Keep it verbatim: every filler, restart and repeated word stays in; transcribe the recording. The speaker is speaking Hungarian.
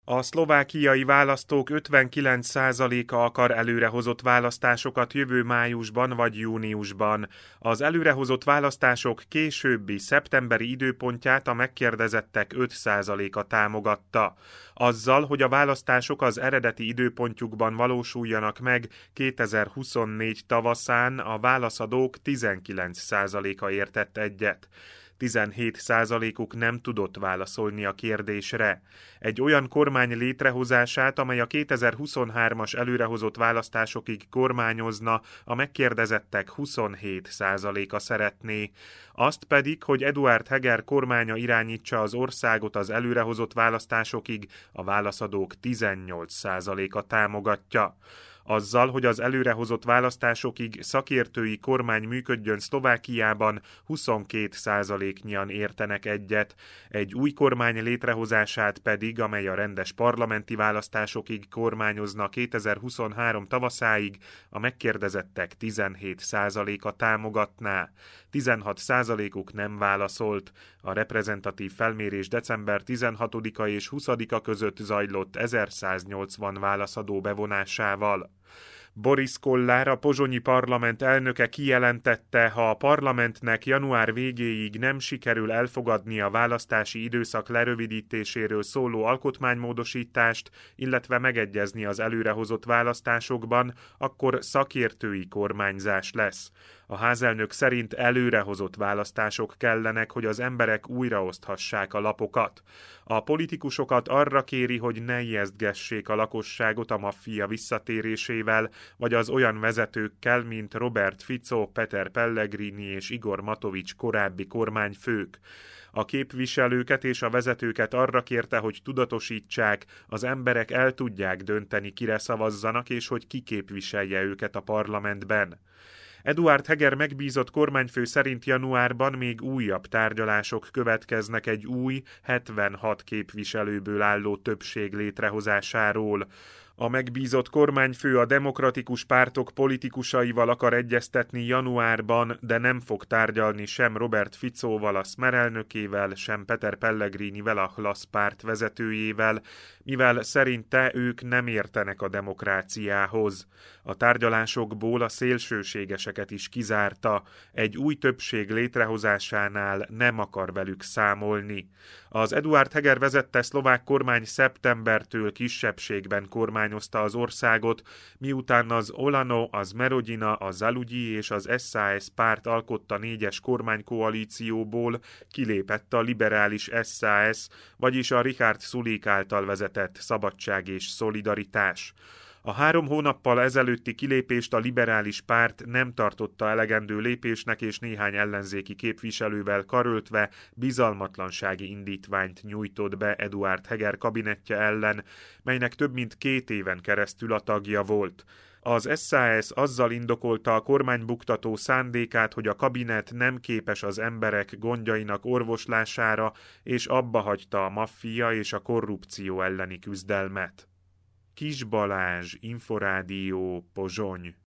A szlovákiai választók ötvenkilenc százaléka akar előrehozott választásokat jövő májusban vagy júniusban. Az előrehozott választások későbbi szeptemberi időpontját a megkérdezettek öt százaléka támogatta. Azzal, hogy a választások az eredeti időpontjukban valósuljanak meg kétezer-huszonnégy tavaszán, a válaszadók tizenkilenc százaléka értett egyet. tizenhét százalékuk nem tudott válaszolni a kérdésre. Egy olyan kormány létrehozását, amely a kétezer-huszonhármas előrehozott választásokig kormányozna, a megkérdezettek huszonhét százaléka szeretné. Azt pedig, hogy Eduard Heger kormánya irányítsa az országot az előrehozott választásokig, a válaszadók tizennyolc százaléka támogatja. Azzal, hogy az előrehozott választásokig szakértői kormány működjön Szlovákiában, huszonkét százaléknyian értenek egyet, egy új kormány létrehozását pedig, amely a rendes parlamenti választásokig kormányozna kétezer-huszonhárom tavaszáig, a megkérdezettek tizenhét százaléka támogatná. tizenhat százalékuk nem válaszolt. A reprezentatív felmérés december tizenhatodika és huszadika között zajlott ezerszáznyolcvan válaszadó bevonásával. Boris Kollár, a pozsonyi parlament elnöke kijelentette, ha a parlamentnek január végéig nem sikerül elfogadni a választási időszak lerövidítéséről szóló alkotmánymódosítást, illetve megegyezni az előrehozott választásokban, akkor szakértői kormányzás lesz. A házelnök szerint előrehozott választások kellenek, hogy az emberek újraoszthassák a lapokat. A politikusokat arra kéri, hogy ne ijesztgessék a lakosságot a maffia visszatérésével, vagy az olyan vezetőkkel, mint Robert Fico, Peter Pellegrini és Igor Matovics korábbi kormányfők. A képviselőket és a vezetőket arra kérte, hogy tudatosítsák, az emberek el tudják dönteni, kire szavazzanak, és hogy ki képviselje őket a parlamentben. Eduard Heger megbízott kormányfő szerint januárban még újabb tárgyalások következnek egy új, hetvenhat képviselőből álló többség létrehozásáról. A megbízott kormányfő a demokratikus pártok politikusaival akar egyeztetni januárban, de nem fog tárgyalni sem Robert Ficóval, a Smer elnökével, sem Peter Pellegrinivel, a Hlas párt vezetőjével, mivel szerinte ők nem értenek a demokráciához. A tárgyalásokból a szélsőségeseket is kizárta, egy új többség létrehozásánál nem akar velük számolni. Az Eduard Heger vezette szlovák kormány szeptembertől kisebbségben kormányozta az országot, miután az Olano, az Merodina, a Zaludyi és az es zá es párt alkotta négyes kormánykoalícióból, kilépett a liberális es zá es, vagyis a Richard Sulík által vezetett Szabadság és Szolidaritás. A három hónappal ezelőtti kilépést a liberális párt nem tartotta elegendő lépésnek, és néhány ellenzéki képviselővel karöltve bizalmatlansági indítványt nyújtott be Eduard Heger kabinettje ellen, melynek több mint két éven keresztül a tagja volt. Az es zá es azzal indokolta a kormánybuktató szándékát, hogy a kabinet nem képes az emberek gondjainak orvoslására, és abbahagyta a maffia és a korrupció elleni küzdelmet. Kis Balázs, Inforádió, Pozsony.